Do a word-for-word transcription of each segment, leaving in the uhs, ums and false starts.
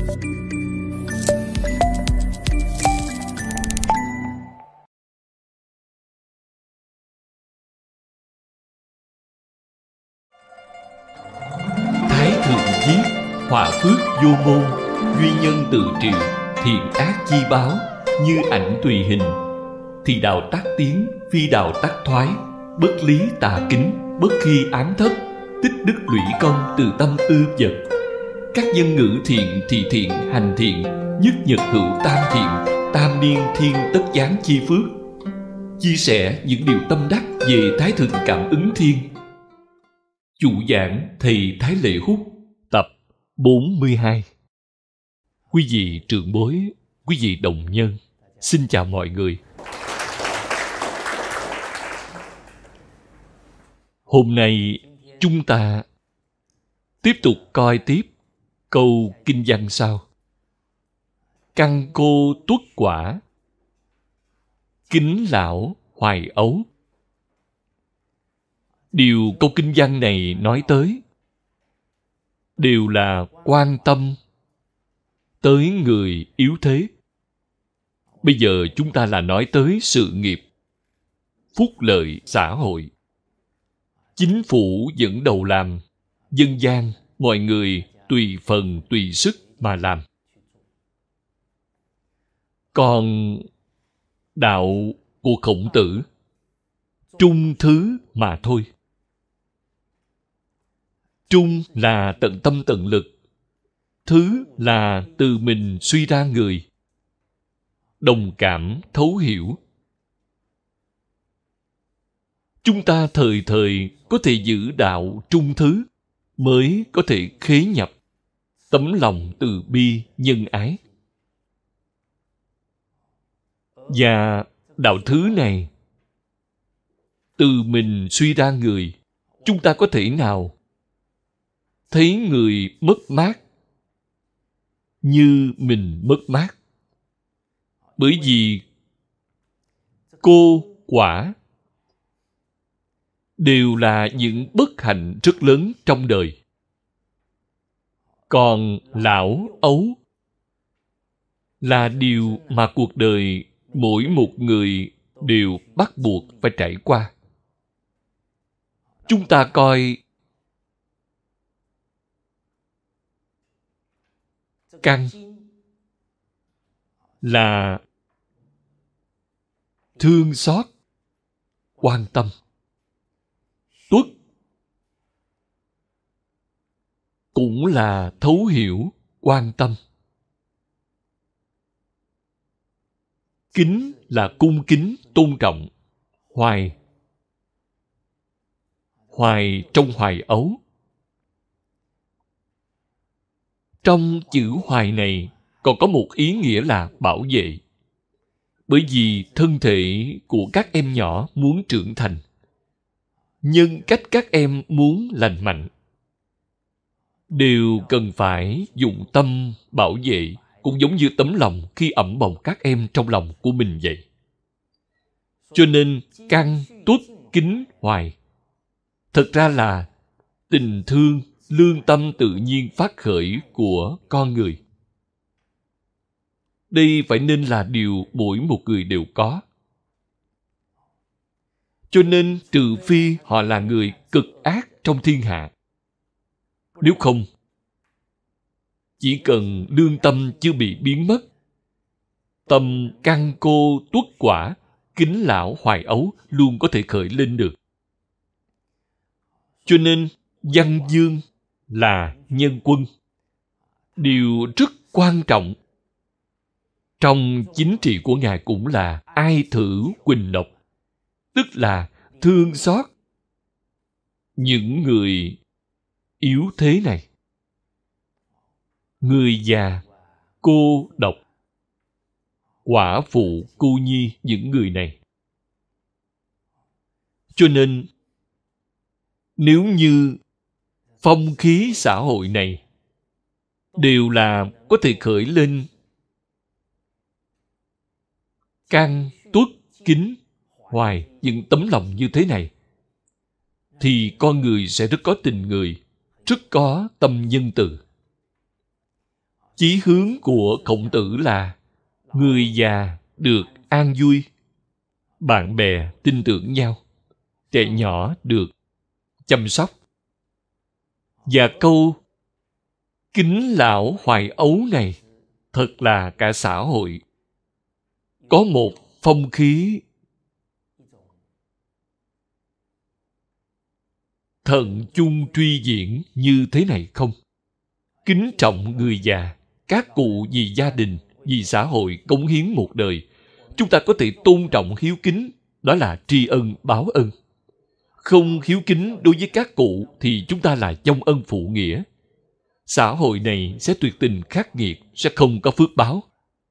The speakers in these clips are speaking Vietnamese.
Thái thượng viết: họa phước vô môn, duy nhân tự triệu, thiện ác chi báo, như ảnh tùy hình. Thì đạo tác tiến, phi đạo tác thoái, bất lý tà kính, bất khi ám thất, tích đức lũy công, từ tâm ư vật. Các dân ngữ thiện, thị thiện, hành thiện, nhất nhật hữu tam thiện, tam niên thiên tất giáng chi phước. Chia sẻ những điều tâm đắc về Thái Thượng Cảm Ứng Thiên. Chủ giảng thầy Thái Lệ Hút, tập bốn mươi hai. Quý vị trưởng bối, quý vị đồng nhân, xin chào mọi người. Hôm nay chúng ta tiếp tục coi tiếp câu kinh văn sau. Căn cô tuất quả, kính lão hoài ấu. Điều câu kinh văn này nói tới đều là quan tâm tới người yếu thế. Bây giờ chúng ta là nói tới sự nghiệp, phúc lợi xã hội. Chính phủ dẫn đầu làm, dân gian mọi người tùy phần tùy sức mà làm. Còn đạo của Khổng Tử, trung thứ mà thôi. Trung là tận tâm tận lực, thứ là từ mình suy ra người, đồng cảm thấu hiểu. Chúng ta thời thời có thể giữ đạo trung thứ, mới có thể khế nhập tấm lòng từ bi nhân ái. Và đạo thứ này, từ mình suy ra người, chúng ta có thể nào thấy người mất mát như mình mất mát? Bởi vì cô, quả đều là những bất hạnh rất lớn trong đời. Còn lão, ấu là điều mà cuộc đời mỗi một người đều bắt buộc phải trải qua. Chúng ta coi căn là thương xót, quan tâm. Tuất cũng là thấu hiểu, quan tâm. Kính là cung kính, tôn trọng. Hoài, hoài trong hoài ấu. Trong chữ hoài này còn có một ý nghĩa là bảo vệ. Bởi vì thân thể của các em nhỏ muốn trưởng thành, nhân cách các em muốn lành mạnh, đều cần phải dụng tâm bảo vệ, cũng giống như tấm lòng khi ẩm bồng các em trong lòng của mình vậy. Cho nên căn, tuất, kính, hoài thật ra là tình thương, lương tâm tự nhiên phát khởi của con người. Đây phải nên là điều mỗi một người đều có. Cho nên trừ phi họ là người cực ác trong thiên hạ. Nếu không, chỉ cần lương tâm chưa bị biến mất, tâm căn cô tuất quả, kính lão hoài ấu luôn có thể khởi lên được. Cho nên văn dương là nhân quân. Điều rất quan trọng trong chính trị của Ngài cũng là ai thử quỳnh độc, tức là thương xót những người yếu thế này. Người già, cô độc, quả phụ, cô nhi, những người này. Cho nên, nếu như phong khí xã hội này đều là có thể khởi lên căn, tuất, kính, hoài, những tấm lòng như thế này, thì con người sẽ rất có tình người, rất có tâm nhân từ. Chí hướng của Khổng Tử là người già được an vui, bạn bè tin tưởng nhau, trẻ nhỏ được chăm sóc. Và câu kính lão hoài ấu này thật là cả xã hội có một phong khí thận chung truy diễn như thế này không? Kính trọng người già, các cụ vì gia đình, vì xã hội cống hiến một đời. Chúng ta có thể tôn trọng hiếu kính, đó là tri ân báo ân. Không hiếu kính đối với các cụ thì chúng ta là vong ân phụ nghĩa. Xã hội này sẽ tuyệt tình khắc nghiệt, sẽ không có phước báo.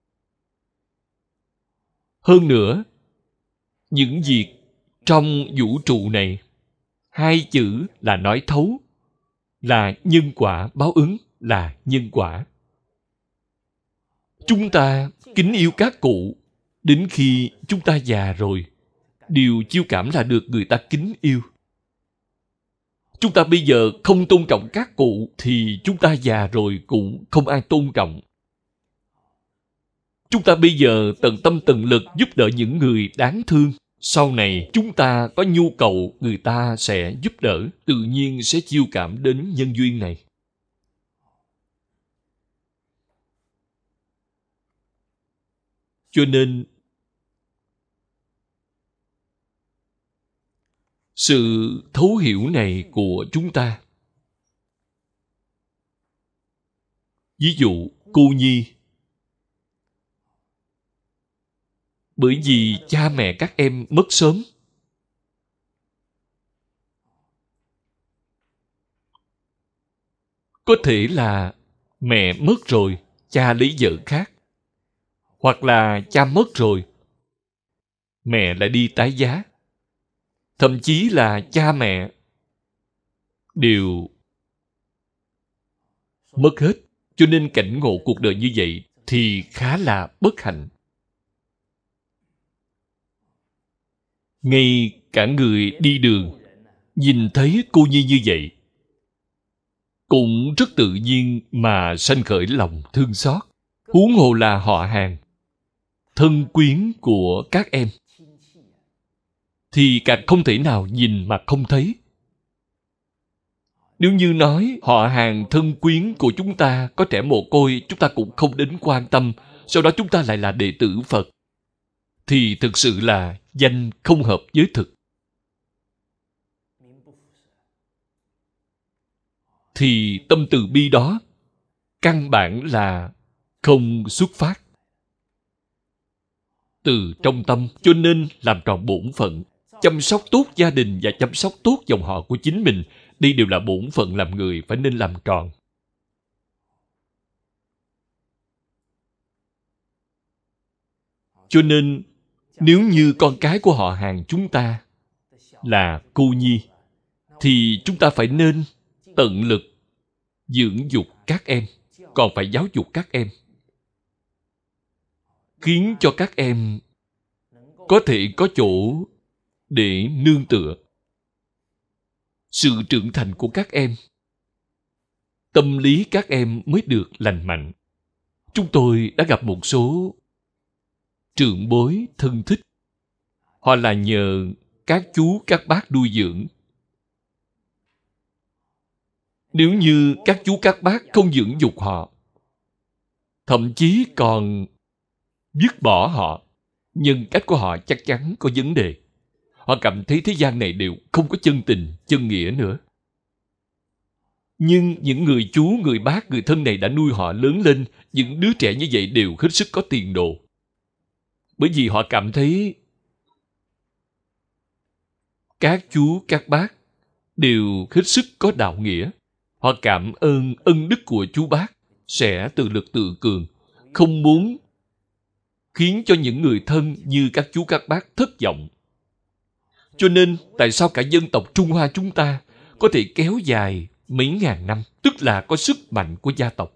Hơn nữa, những việc trong vũ trụ này, hai chữ là nói thấu, là nhân quả báo ứng, là nhân quả. Chúng ta kính yêu các cụ, đến khi chúng ta già rồi, điều chiêu cảm là được người ta kính yêu. Chúng ta bây giờ không tôn trọng các cụ thì chúng ta già rồi cũng không ai tôn trọng. Chúng ta bây giờ tận tâm tận lực giúp đỡ những người đáng thương. Sau này chúng ta có nhu cầu, người ta sẽ giúp đỡ, tự nhiên sẽ chiêu cảm đến nhân duyên này. Cho nên sự thấu hiểu này của chúng ta, ví dụ cô nhi, bởi vì cha mẹ các em mất sớm, có thể là mẹ mất rồi, cha lấy vợ khác, hoặc là cha mất rồi, mẹ lại đi tái giá. Thậm chí là cha mẹ đều mất hết, cho nên cảnh ngộ cuộc đời như vậy thì khá là bất hạnh. Ngay cả người đi đường nhìn thấy cô nhi như vậy cũng rất tự nhiên mà sanh khởi lòng thương xót. Huống hồ là họ hàng, thân quyến của các em, thì càng không thể nào nhìn mà không thấy. Nếu như nói họ hàng thân quyến của chúng ta có trẻ mồ côi, chúng ta cũng không đến quan tâm, sau đó chúng ta lại là đệ tử Phật, thì thực sự là danh không hợp với thực. Thì tâm từ bi đó căn bản là không xuất phát từ trong tâm. Cho nên làm tròn bổn phận, chăm sóc tốt gia đình và chăm sóc tốt dòng họ của chính mình, đây đều là bổn phận làm người phải nên làm tròn. Cho nên nếu như con cái của họ hàng chúng ta là cô nhi, thì chúng ta phải nên tận lực dưỡng dục các em, còn phải giáo dục các em, khiến cho các em có thể có chỗ để nương tựa. Sự trưởng thành của các em, tâm lý các em mới được lành mạnh. Chúng tôi đã gặp một số trưởng bối thân thích, họ là nhờ các chú các bác nuôi dưỡng. Nếu như các chú các bác không dưỡng dục họ, thậm chí còn dứt bỏ họ, nhân cách của họ chắc chắn có vấn đề. Họ cảm thấy thế gian này đều không có chân tình, chân nghĩa nữa. Nhưng những người chú, người bác, người thân này đã nuôi họ lớn lên, những đứa trẻ như vậy đều hết sức có tiền đồ. Bởi vì họ cảm thấy các chú, các bác đều hết sức có đạo nghĩa. Họ cảm ơn ân đức của chú bác, sẽ tự lực tự cường, không muốn khiến cho những người thân như các chú các bác thất vọng. Cho nên, tại sao cả dân tộc Trung Hoa chúng ta có thể kéo dài mấy ngàn năm, tức là có sức mạnh của gia tộc.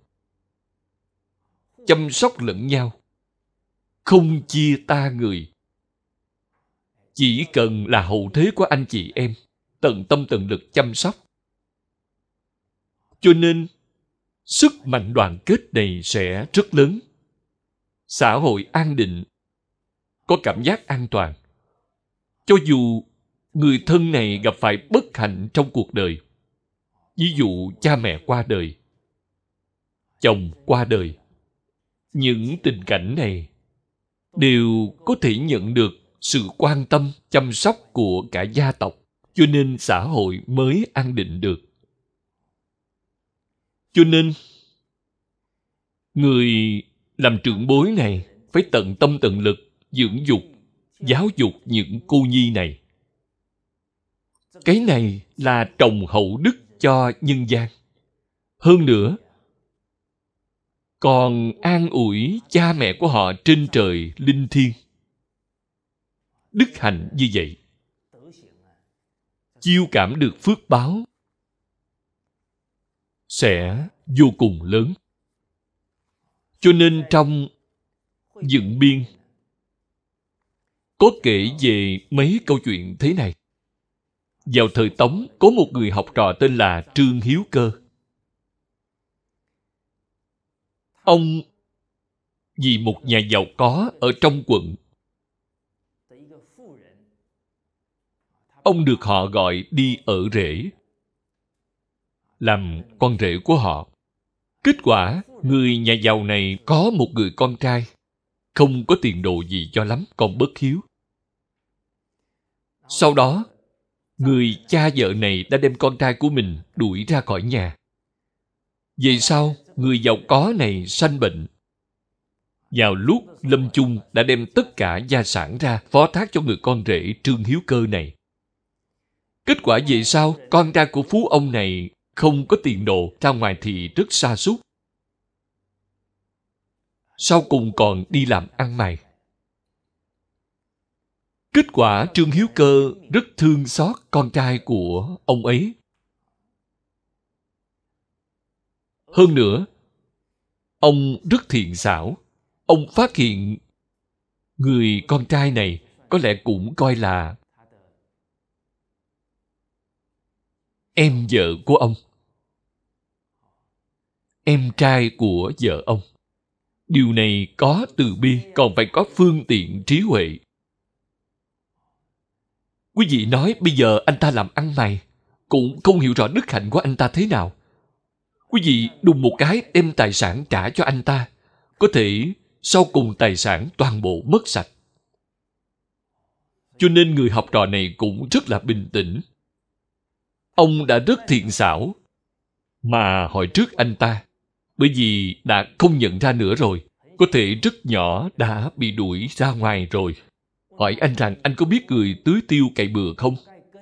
Chăm sóc lẫn nhau, không chia ta người. Chỉ cần là hậu thế của anh chị em, tận tâm tận lực chăm sóc. Cho nên, sức mạnh đoàn kết này sẽ rất lớn. Xã hội an định, có cảm giác an toàn. Cho dù người thân này gặp phải bất hạnh trong cuộc đời, ví dụ cha mẹ qua đời, chồng qua đời, những tình cảnh này đều có thể nhận được sự quan tâm, chăm sóc của cả gia tộc, cho nên xã hội mới an định được. Cho nên, người làm trưởng bối này phải tận tâm tận lực dưỡng dục, giáo dục những cô nhi này. Cái này là trồng hậu đức cho nhân gian. Hơn nữa, còn an ủi cha mẹ của họ trên trời linh thiêng. Đức hạnh như vậy, chiêu cảm được phước báo sẽ vô cùng lớn. Cho nên trong Dựng Biên có kể về mấy câu chuyện thế này. Vào thời Tống, có một người học trò tên là Trương Hiếu Cơ. Ông vì một nhà giàu có ở trong quận, ông được họ gọi đi ở rể, làm con rể của họ. Kết quả, người nhà giàu này có một người con trai, không có tiền đồ gì cho lắm, còn bất hiếu. Sau đó, người cha vợ này đã đem con trai của mình đuổi ra khỏi nhà. Về sau, người giàu có này sanh bệnh. Vào lúc lâm chung đã đem tất cả gia sản ra phó thác cho người con rể Trương Hiếu Cơ này. Kết quả về sau, con trai của phú ông này không có tiền đồ, ra ngoài thì rất sa sút. Sau cùng còn đi làm ăn mày. Kết quả Trương Hiếu Cơ rất thương xót con trai của ông ấy. Hơn nữa, ông rất thiện xảo. Ông phát hiện người con trai này có lẽ cũng coi là em vợ của ông, em trai của vợ ông. Điều này có từ bi, còn phải có phương tiện trí huệ. Quý vị nói bây giờ anh ta làm ăn mày, cũng không hiểu rõ đức hạnh của anh ta thế nào. Quý vị đùng một cái đem tài sản trả cho anh ta, có thể sau cùng tài sản toàn bộ mất sạch. Cho nên người học trò này cũng rất là bình tĩnh. Ông đã rất thiện xảo mà hỏi trước anh ta, bởi vì đã không nhận ra nữa rồi, có thể rất nhỏ đã bị đuổi ra ngoài rồi. Hỏi anh rằng anh có biết người tưới tiêu cày bừa không?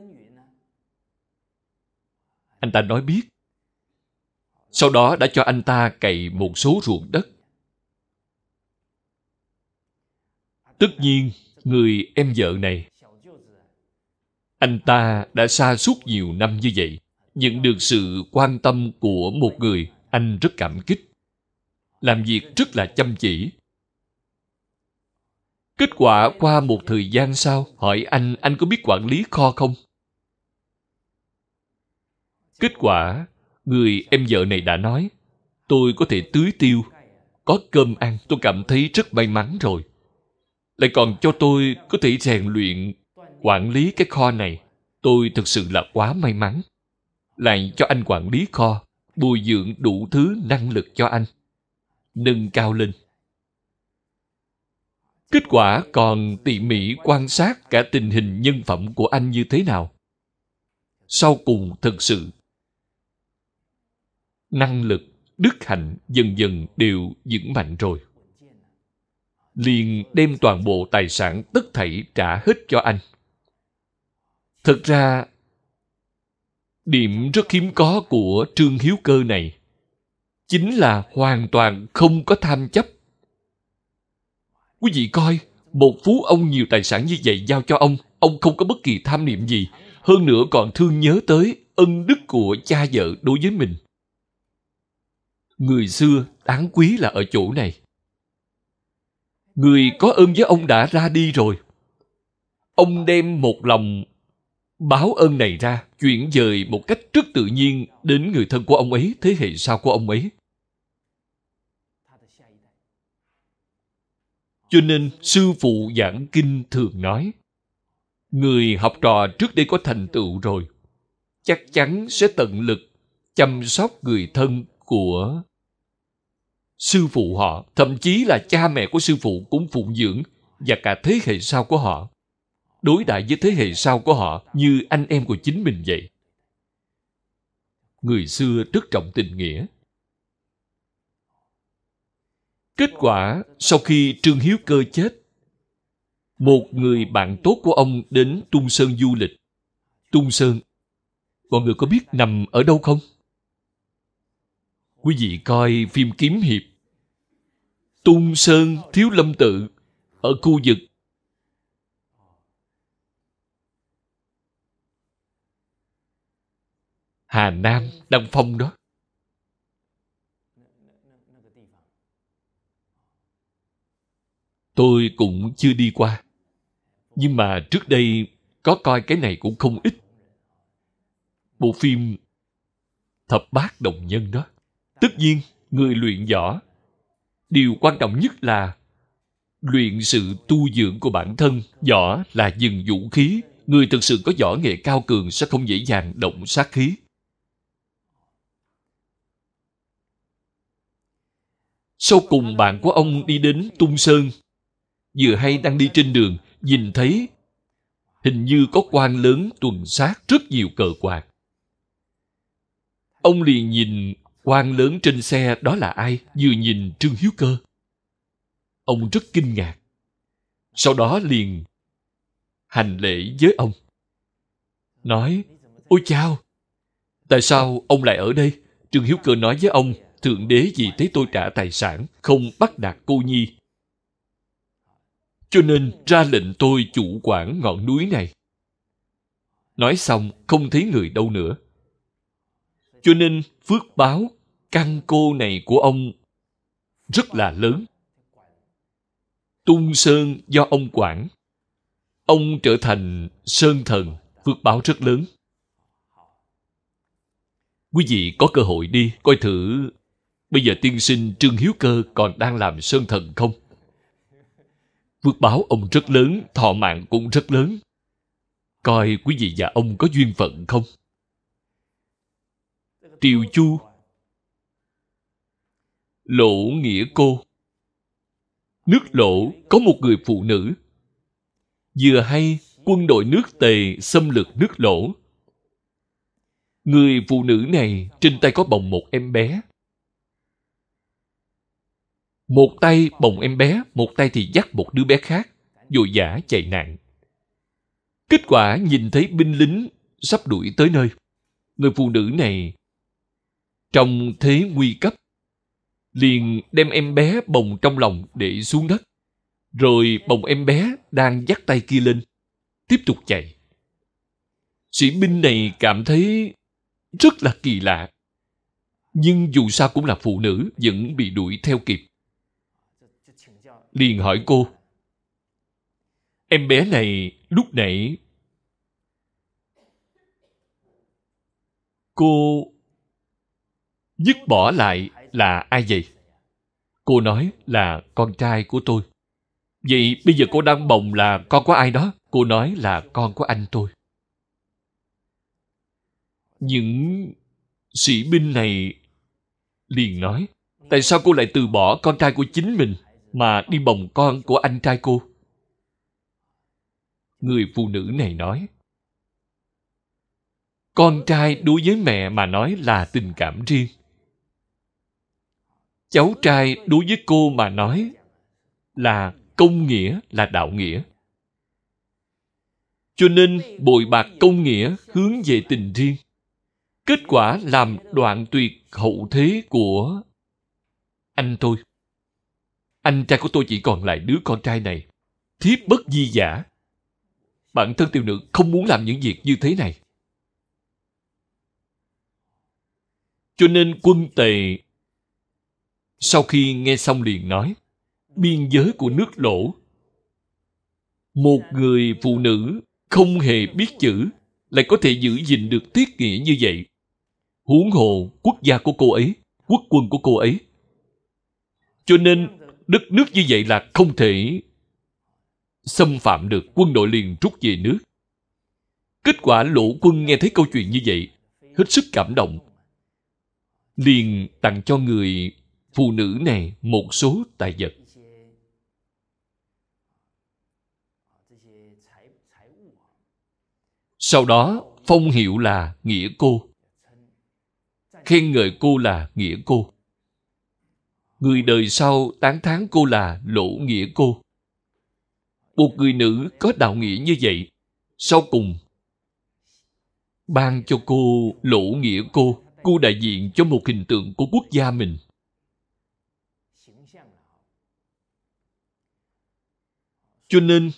Anh ta nói biết. Sau đó đã cho anh ta cày một số ruộng đất. Tất nhiên, người em vợ này, anh ta đã sa sút nhiều năm như vậy, nhận được sự quan tâm của một người, anh rất cảm kích. Làm việc rất là chăm chỉ. Kết quả qua một thời gian sau, hỏi anh, anh có biết quản lý kho không? Kết quả, người em vợ này đã nói, tôi có thể tưới tiêu, có cơm ăn, tôi cảm thấy rất may mắn rồi. Lại còn cho tôi có thể rèn luyện, quản lý cái kho này. Tôi thực sự là quá may mắn. Lại cho anh quản lý kho, bồi dưỡng đủ thứ năng lực cho anh, nâng cao lên. Kết quả còn tỉ mỉ quan sát cả tình hình nhân phẩm của anh như thế nào. Sau cùng thực sự, năng lực, đức hạnh dần dần đều vững mạnh rồi. Liền đem toàn bộ tài sản tất thảy trả hết cho anh. Thực ra, điểm rất hiếm có của Trương Hiếu Cơ này chính là hoàn toàn không có tham chấp. Quý vị coi, một phú ông nhiều tài sản như vậy giao cho ông, ông không có bất kỳ tham niệm gì, hơn nữa còn thương nhớ tới ân đức của cha vợ đối với mình. Người xưa đáng quý là ở chỗ này. Người có ơn với ông đã ra đi rồi. Ông đem một lòng báo ơn này ra, chuyển dời một cách rất tự nhiên đến người thân của ông ấy, thế hệ sau của ông ấy. Cho nên sư phụ giảng kinh thường nói, người học trò trước đây có thành tựu rồi, chắc chắn sẽ tận lực chăm sóc người thân của sư phụ họ, thậm chí là cha mẹ của sư phụ cũng phụng dưỡng, và cả thế hệ sau của họ. Đối đãi với thế hệ sau của họ như anh em của chính mình vậy. Người xưa rất trọng tình nghĩa. Kết quả, sau khi Trương Hiếu Cơ chết, một người bạn tốt của ông đến Tung Sơn du lịch. Tung Sơn, mọi người có biết nằm ở đâu không? Quý vị coi phim kiếm hiệp, Tung Sơn Thiếu Lâm Tự ở khu vực Hà Nam, Đăng Phong đó. Tôi cũng chưa đi qua, nhưng mà trước đây có coi cái này cũng không ít. Bộ phim Thập Bát Đồng Nhân đó. Tất nhiên, người luyện võ, điều quan trọng nhất là luyện sự tu dưỡng của bản thân. Võ là dừng vũ khí. Người thực sự có võ nghệ cao cường sẽ không dễ dàng động sát khí. Sau cùng bạn của ông đi đến Tung Sơn, vừa hay đang đi trên đường, nhìn thấy hình như có quan lớn tuần sát rất nhiều cờ quạt. Ông liền nhìn quan lớn trên xe đó là ai, vừa nhìn Trương Hiếu Cơ. Ông rất kinh ngạc. Sau đó liền hành lễ với ông. Nói, ôi chao, tại sao ông lại ở đây? Trương Hiếu Cơ nói với ông, Thượng Đế vì thấy tôi trả tài sản, không bắt nạt cô nhi, cho nên ra lệnh tôi chủ quản ngọn núi này. Nói xong, không thấy người đâu nữa. Cho nên phước báo căn cô này của ông rất là lớn. Tung Sơn do ông quản, ông trở thành sơn thần, phước báo rất lớn. Quý vị có cơ hội đi coi thử bây giờ tiên sinh Trương Hiếu Cơ còn đang làm sơn thần không? Phước báo ông rất lớn, thọ mạng cũng rất lớn. Coi quý vị và ông có duyên phận không? Triều Chu, Lỗ Nghĩa Cô. Nước Lỗ có một người phụ nữ. Vừa hay quân đội nước Tề xâm lược nước Lỗ. Người phụ nữ này trên tay có bồng một em bé. Một tay bồng em bé, một tay thì dắt một đứa bé khác, vội vã chạy nạn. Kết quả nhìn thấy binh lính sắp đuổi tới nơi. Người phụ nữ này trong thế nguy cấp liền đem em bé bồng trong lòng để xuống đất, rồi bồng em bé đang dắt tay kia lên, tiếp tục chạy. Sĩ binh này cảm thấy rất là kỳ lạ, nhưng dù sao cũng là phụ nữ, vẫn bị đuổi theo kịp. Liền hỏi cô, em bé này lúc nãy cô dứt bỏ lại là ai vậy? Cô nói là con trai của tôi. Vậy bây giờ cô đang bồng là con của ai đó? Cô nói là con của anh tôi. Những sĩ binh này liền nói, tại sao cô lại từ bỏ con trai của chính mình mà đi bồng con của anh trai cô? Người phụ nữ này nói, con trai đối với mẹ mà nói là tình cảm riêng. Cháu trai đối với cô mà nói là công nghĩa, là đạo nghĩa. Cho nên bội bạc công nghĩa hướng về tình riêng. Kết quả làm đoạn tuyệt hậu thế của anh tôi. Anh trai của tôi chỉ còn lại đứa con trai này. Thiếp bất di giả. Bản thân tiểu nữ không muốn làm những việc như thế này. Cho nên quân Tề sau khi nghe xong liền nói, biên giới của nước Lỗ, một người phụ nữ không hề biết chữ lại có thể giữ gìn được tiết nghĩa như vậy. Huống hồ quốc gia của cô ấy, quốc quân của cô ấy. Cho nên đất nước như vậy là không thể xâm phạm được, quân đội liền rút về nước. Kết quả Lỗ Quân nghe thấy câu chuyện như vậy, hết sức cảm động, liền tặng cho người phụ nữ này một số tài vật. Sau đó phong hiệu là Nghĩa Cô, khen ngợi cô là Nghĩa Cô. Người đời sau tán thán cô là Lỗ Nghĩa Cô. Một người nữ có đạo nghĩa như vậy, sau cùng ban cho cô Lỗ Nghĩa Cô. Cô đại diện cho một hình tượng của quốc gia mình. Cho nên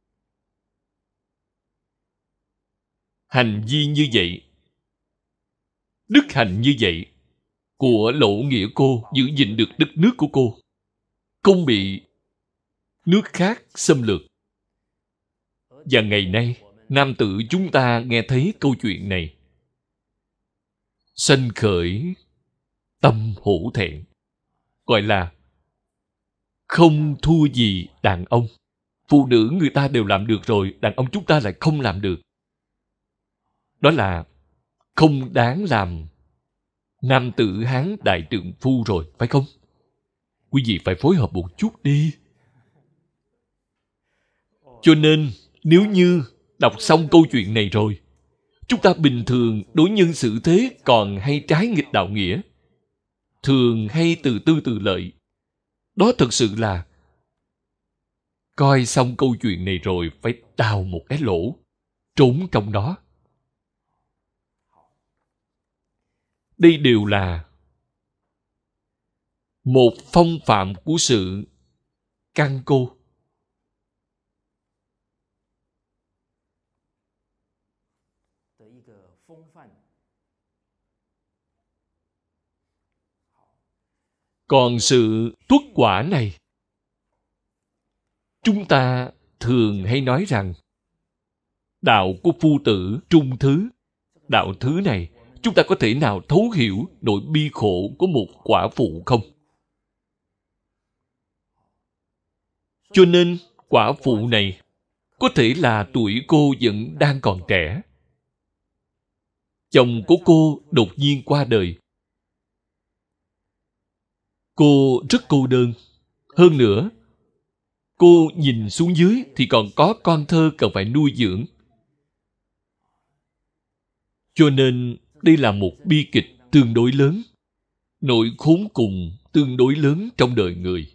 hành vi như vậy, đức hạnh như vậy của Lỗ Nghĩa Cô giữ gìn được đất nước của cô, không bị nước khác xâm lược. Và ngày nay, nam tử chúng ta nghe thấy câu chuyện này, sanh khởi tâm hổ thẹn, gọi là không thua gì đàn ông. Phụ nữ người ta đều làm được rồi, đàn ông chúng ta lại không làm được. Đó là không đáng làm nam tử Hán đại trượng phu rồi, phải không? Quý vị phải phối hợp một chút đi. Cho nên, nếu như đọc xong câu chuyện này rồi, chúng ta bình thường đối nhân xử thế còn hay trái nghịch đạo nghĩa, thường hay từ tư từ lợi, đó thật sự là coi xong câu chuyện này rồi phải đào một cái lỗ, trốn trong đó. Đây đều là một phong phạm của sự căn cô. Còn sự tuất quả này, chúng ta thường hay nói rằng đạo của phu tử trung thứ. Đạo thứ này, chúng ta có thể nào thấu hiểu nỗi bi khổ của một quả phụ không? Cho nên, quả phụ này có thể là tuổi cô vẫn đang còn trẻ. Chồng của cô đột nhiên qua đời. Cô rất cô đơn. Hơn nữa, cô nhìn xuống dưới thì còn có con thơ cần phải nuôi dưỡng. Cho nên, đây là một bi kịch tương đối lớn. Nỗi khốn cùng tương đối lớn trong đời người.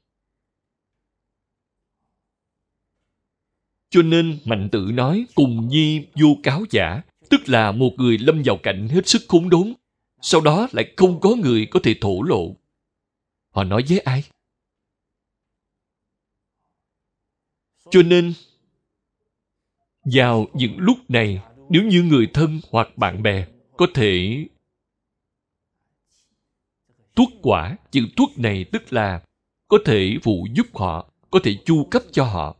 Cho nên Mạnh Tử nói cùng nhi vô cáo giả, tức là một người lâm vào cảnh hết sức khốn đốn, sau đó lại không có người có thể thổ lộ. Họ nói với ai? Cho nên, vào những lúc này, nếu như người thân hoặc bạn bè có thể tuất quả, chữ tuất này tức là có thể phụ giúp họ, có thể chu cấp cho họ.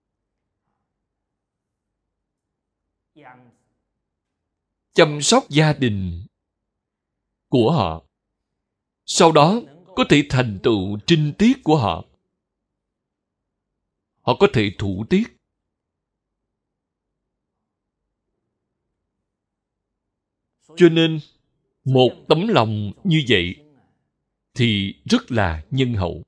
Chăm sóc gia đình của họ, sau đó có thể thành tựu trinh tiết của họ. Họ có thể thủ tiết. Cho nên, một tấm lòng như vậy thì rất là nhân hậu.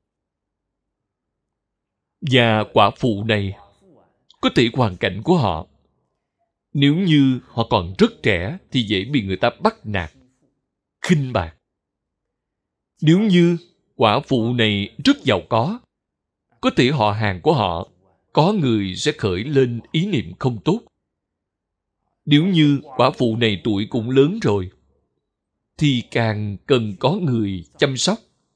Và quả phụ này, có thể hoàn cảnh của họ, nếu như họ còn rất trẻ thì dễ bị người ta bắt nạt, khinh bạc. Nếu như quả phụ này rất giàu có, có thể họ hàng của họ, có người sẽ khởi lên ý niệm không tốt. Nếu như quả phụ này tuổi cũng lớn rồi, thì càng cần có người chăm sóc.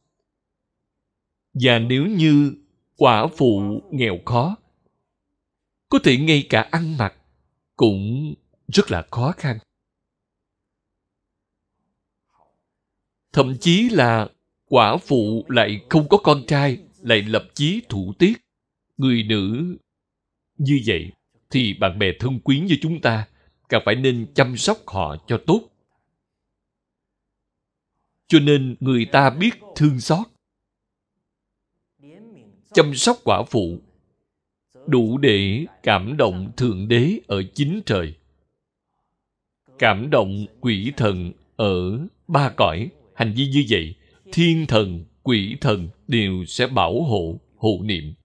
Và nếu như quả phụ nghèo khó, có thể ngay cả ăn mặc cũng rất là khó khăn. Thậm chí là quả phụ lại không có con trai, lại lập chí thủ tiết. Người nữ như vậy thì bạn bè thân quyến như chúng ta càng phải nên chăm sóc họ cho tốt. Cho nên người ta biết thương xót. chăm sóc quả phụ, đủ để cảm động Thượng Đế ở chín trời, cảm động quỷ thần ở ba cõi. Hành vi như vậy, thiên thần, quỷ thần đều sẽ bảo hộ, hộ niệm.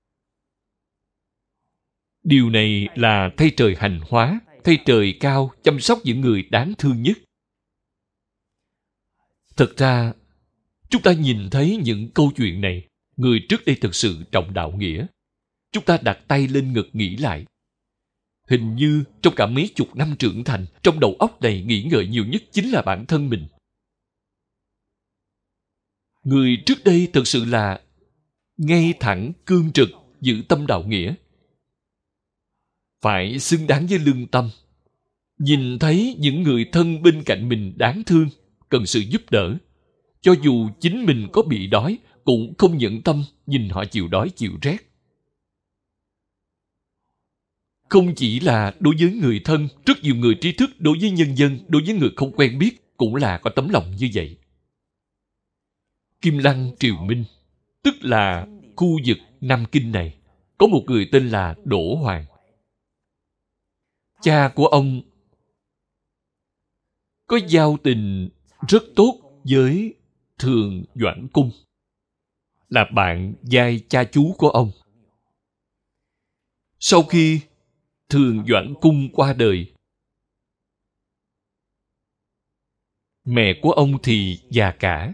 Điều này là thay trời hành hóa, thay trời cao chăm sóc những người đáng thương nhất. Thật ra, chúng ta nhìn thấy những câu chuyện này, người trước đây thực sự trọng đạo nghĩa. Chúng ta đặt tay lên ngực nghĩ lại. Hình như trong cả mấy chục năm trưởng thành, trong đầu óc này nghĩ ngợi nhiều nhất chính là bản thân mình. Người trước đây thực sự là ngay thẳng, cương trực, giữ tâm đạo nghĩa. Phải xứng đáng với lương tâm. Nhìn thấy những người thân bên cạnh mình đáng thương, cần sự giúp đỡ. Cho dù chính mình có bị đói, cũng không nhẫn tâm nhìn họ chịu đói chịu rét. Không chỉ là đối với người thân, rất nhiều người trí thức đối với nhân dân, đối với người không quen biết, cũng là có tấm lòng như vậy. Kim Lăng Triều Minh, tức là khu vực Nam Kinh này, có một người tên là Đỗ Hoàng. Cha của ông có giao tình rất tốt với Thường Doãn Cung, là bạn giai cha chú của ông. Sau khi Thường Doãn Cung qua đời, mẹ của ông thì già cả.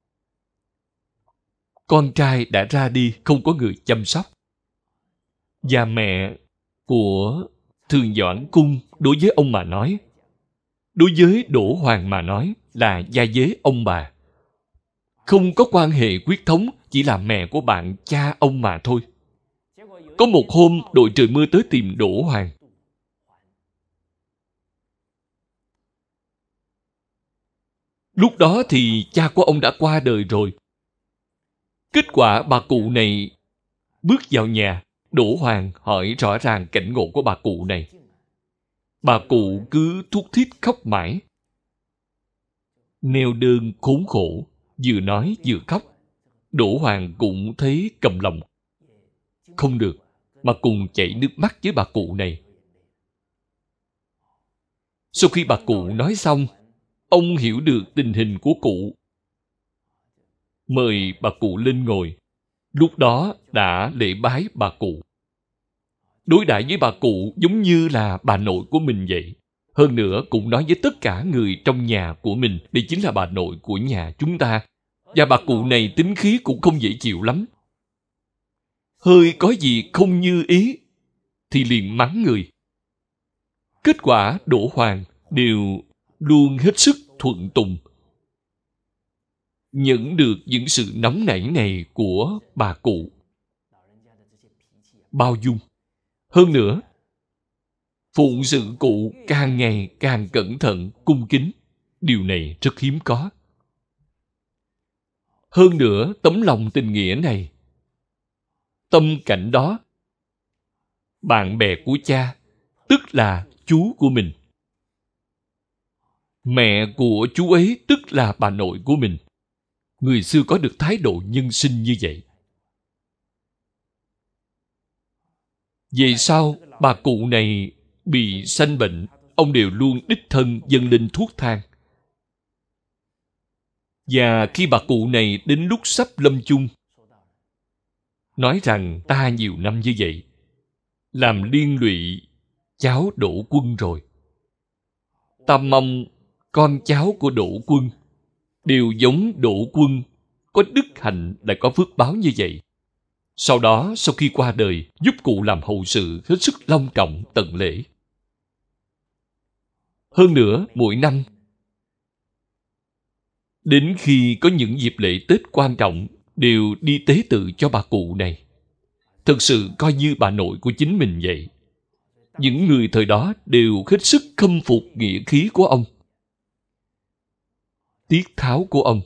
Con trai đã ra đi, không có người chăm sóc. Và mẹ của Thường Doãn Cung đối với ông mà nói, đối với Đỗ Hoàng mà nói là gia dế ông bà. Không có quan hệ huyết thống, chỉ là mẹ của bạn cha ông mà thôi. Có một hôm, đội trời mưa tới tìm Đỗ Hoàng. Lúc đó thì cha của ông đã qua đời rồi. Kết quả bà cụ này bước vào nhà, Đỗ Hoàng hỏi rõ ràng cảnh ngộ của bà cụ này. Bà cụ cứ thút thít khóc mãi. Neo đơn khốn khổ, vừa nói vừa khóc. Đỗ Hoàng cũng thấy cầm lòng. Không được, mà cùng chảy nước mắt với bà cụ này. Sau khi bà cụ nói xong, ông hiểu được tình hình của cụ. Mời bà cụ lên ngồi. Lúc đó đã lễ bái bà cụ. Đối đãi với bà cụ giống như là bà nội của mình vậy. Hơn nữa cũng nói với tất cả người trong nhà của mình, đây chính là bà nội của nhà chúng ta. Và bà cụ này tính khí cũng không dễ chịu lắm. Hơi có gì không như ý thì liền mắng người. Kết quả Đỗ Hoàng đều luôn hết sức thuận tùng, nhận được những sự nóng nảy này của bà cụ. Bao dung. Hơn nữa, phụng sự cụ càng ngày càng cẩn thận, cung kính. Điều này rất hiếm có. Hơn nữa, tấm lòng tình nghĩa này, tâm cảnh đó, bạn bè của cha, tức là chú của mình. Mẹ của chú ấy tức là bà nội của mình. Người xưa có được thái độ nhân sinh như vậy. Về sau, bà cụ này bị sanh bệnh, ông đều luôn đích thân dâng lên thuốc thang. Và khi bà cụ này đến lúc sắp lâm chung, nói rằng ta nhiều năm như vậy, làm liên lụy cháu Đỗ Quân rồi. Ta mong con cháu của Đỗ Quân đều giống Đỗ Quân, có đức hạnh lại có phước báo như vậy. Sau đó, sau khi qua đời, giúp cụ làm hậu sự hết sức long trọng tận lễ. Hơn nữa, mỗi năm, đến khi có những dịp lễ Tết quan trọng, đều đi tế tự cho bà cụ này. Thực sự coi như bà nội của chính mình vậy. Những người thời đó đều hết sức khâm phục nghĩa khí của ông, tiết tháo của ông.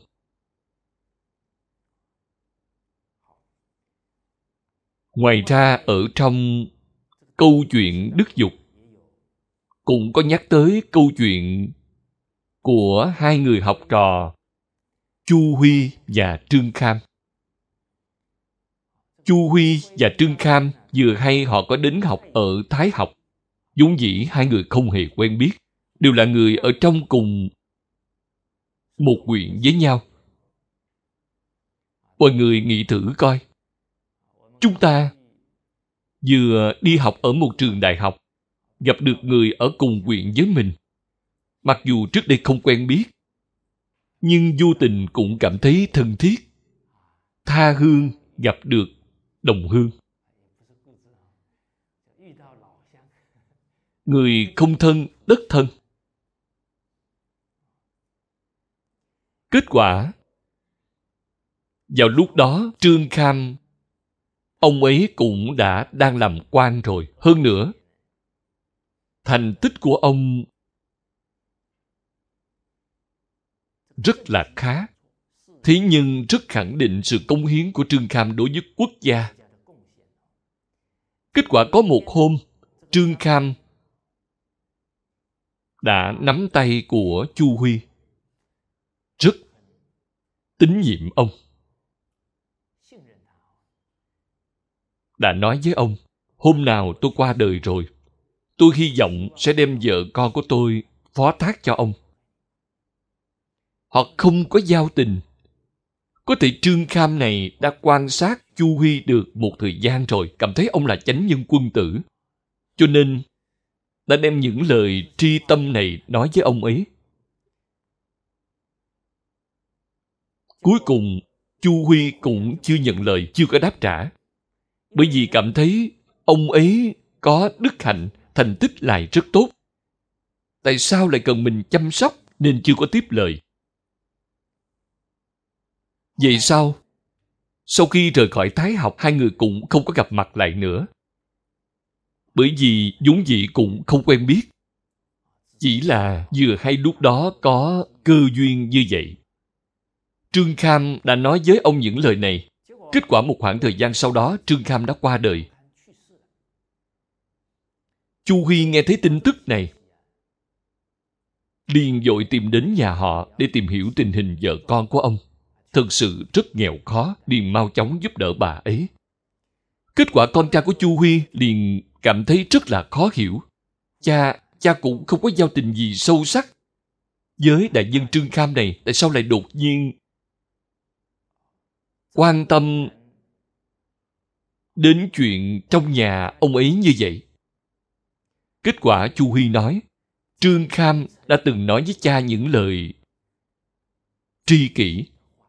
Ngoài ra, ở trong câu chuyện Đức Dục cũng có nhắc tới câu chuyện của hai người học trò Chu Huy và Trương Kham. Chu Huy và Trương Kham vừa hay họ có đến học ở Thái học. Vốn dĩ hai người không hề quen biết, đều là người ở trong cùng một huyện với nhau. Mọi người nghĩ thử coi, chúng ta vừa đi học ở một trường đại học, gặp được người ở cùng huyện với mình. Mặc dù trước đây không quen biết, nhưng vô tình cũng cảm thấy thân thiết. Tha hương gặp được đồng hương. Người không thân, đất thân. Kết quả, vào lúc đó Trương Kham, ông ấy cũng đã đang làm quan rồi. Hơn nữa, thành tích của ông rất là khá. Thế nhưng rất khẳng định sự cống hiến của Trương Kham đối với quốc gia. Kết quả có một hôm, Trương Kham đã nắm tay của Chu Huy, rất tín nhiệm ông. Đã nói với ông, hôm nào tôi qua đời rồi, tôi hy vọng sẽ đem vợ con của tôi phó thác cho ông. Họ không có giao tình. Có thể Trương Kham này đã quan sát Chu Huy được một thời gian rồi, cảm thấy ông là chánh nhân quân tử, cho nên đã đem những lời tri tâm này nói với ông ấy. Cuối cùng, Chu Huy cũng chưa nhận lời, chưa có đáp trả. Bởi vì cảm thấy ông ấy có đức hạnh, thành tích lại rất tốt. Tại sao lại cần mình chăm sóc nên chưa có tiếp lời. Vậy sao? Sau khi rời khỏi Thái học, hai người cũng không có gặp mặt lại nữa. Bởi vì vốn dĩ cũng không quen biết. Chỉ là vừa hay lúc đó có cơ duyên như vậy. Trương Kham đã nói với ông những lời này. Kết quả một khoảng thời gian sau đó, Trương Kham đã qua đời. Chu Huy nghe thấy tin tức này, liền vội tìm đến nhà họ để tìm hiểu tình hình vợ con của ông. Thực sự rất nghèo khó, liền mau chóng giúp đỡ bà ấy. Kết quả con trai của Chu Huy liền cảm thấy rất là khó hiểu. Cha, cha cũng không có giao tình gì sâu sắc với đại dân Trương Kham này, tại sao lại đột nhiên quan tâm đến chuyện trong nhà ông ấy như vậy? Kết quả Chu Huy nói, Trương Kham đã từng nói với cha những lời tri kỷ,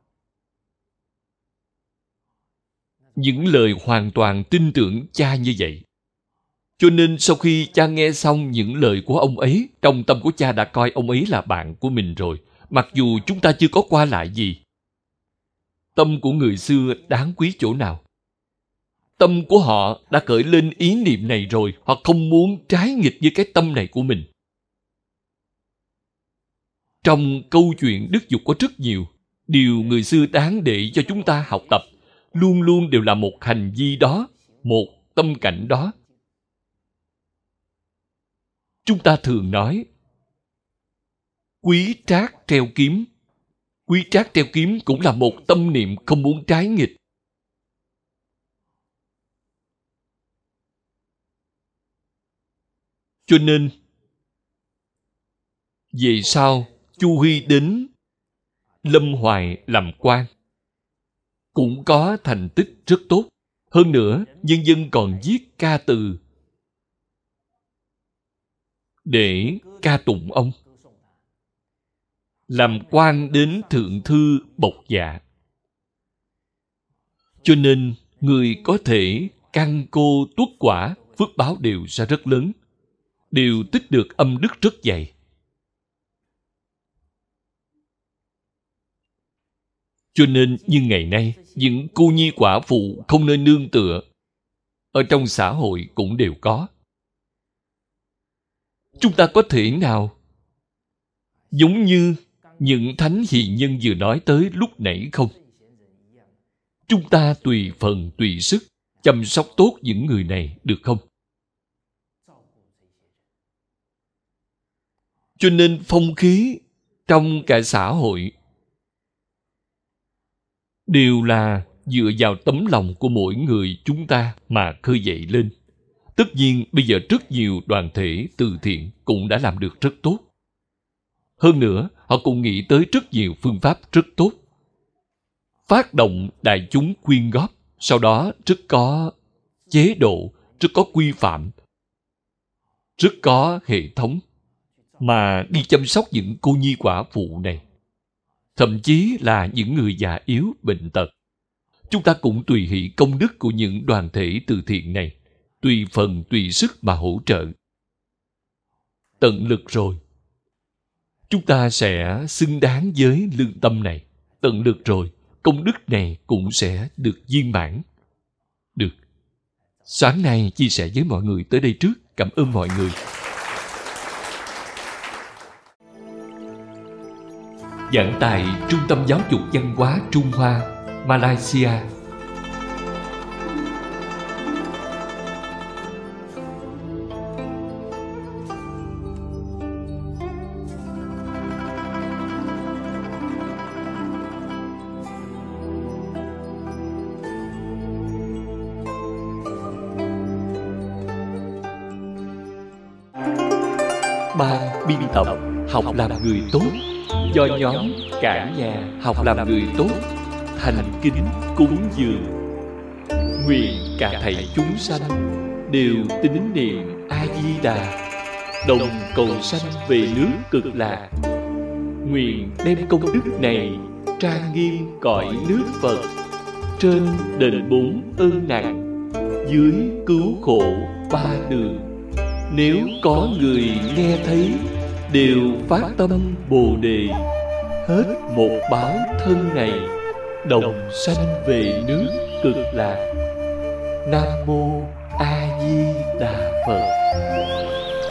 những lời hoàn toàn tin tưởng cha như vậy. Cho nên sau khi cha nghe xong những lời của ông ấy, trong tâm của cha đã coi ông ấy là bạn của mình rồi, mặc dù chúng ta chưa có qua lại gì. Tâm của người xưa đáng quý chỗ nào? Tâm của họ đã khởi lên ý niệm này rồi, họ không muốn trái nghịch với cái tâm này của mình. Trong câu chuyện đức dục có rất nhiều điều người xưa đáng để cho chúng ta học tập, luôn luôn đều là một hành vi đó, một tâm cảnh đó. Chúng ta thường nói, quý trác treo kiếm. Quý trác treo kiếm cũng là một tâm niệm không muốn trái nghịch. Cho nên, về sau, Chu Huy đến Lâm Hoài làm quan, cũng có thành tích rất tốt. Hơn nữa, nhân dân còn viết ca từ để ca tụng ông. Làm quan đến thượng thư bộc dạ. Cho nên, người có thể căn cô tuốt quả, phước báo đều sẽ rất lớn, đều tích được âm đức rất dày. Cho nên như ngày nay, những cô nhi quả phụ không nơi nương tựa ở trong xã hội cũng đều có. Chúng ta có thể nào giống như những thánh hiền nhân vừa nói tới lúc nãy không? Chúng ta tùy phần tùy sức chăm sóc tốt những người này được không? Cho nên phong khí trong cả xã hội đều là dựa vào tấm lòng của mỗi người chúng ta mà khơi dậy lên. Tất nhiên, bây giờ rất nhiều đoàn thể từ thiện cũng đã làm được rất tốt. Hơn nữa, họ cũng nghĩ tới rất nhiều phương pháp rất tốt. Phát động đại chúng quyên góp, sau đó rất có chế độ, rất có quy phạm, rất có hệ thống, mà đi chăm sóc những cô nhi quả phụ này. Thậm chí là những người già yếu, bệnh tật. Chúng ta cũng tùy hỷ công đức của những đoàn thể từ thiện này, tùy phần tùy sức mà hỗ trợ. Tận lực rồi, chúng ta sẽ xứng đáng với lương tâm này. Tận lực rồi, công đức này cũng sẽ được viên mãn. Được. Sáng nay chia sẻ với mọi người tới đây trước. Cảm ơn mọi người. Giảng tại Trung tâm Giáo dục Văn hóa Trung Hoa, Malaysia. Ban biên tập Học làm người tốt do nhóm Cả nhà học làm người tốt thành kính cúng dường. Nguyện cả thảy chúng sanh đều tín niệm A Di Đà, đồng cầu sanh về nước Cực Lạc. Nguyện đem công đức này trang nghiêm cõi nước Phật, trên đền bốn ơn nặng, dưới cứu khổ ba đường. Nếu có người nghe thấy, đều phát tâm Bồ Đề, hết một báo thân này, đồng sanh về nước Cực Lạc. Nam Mô A Di Đà Phật.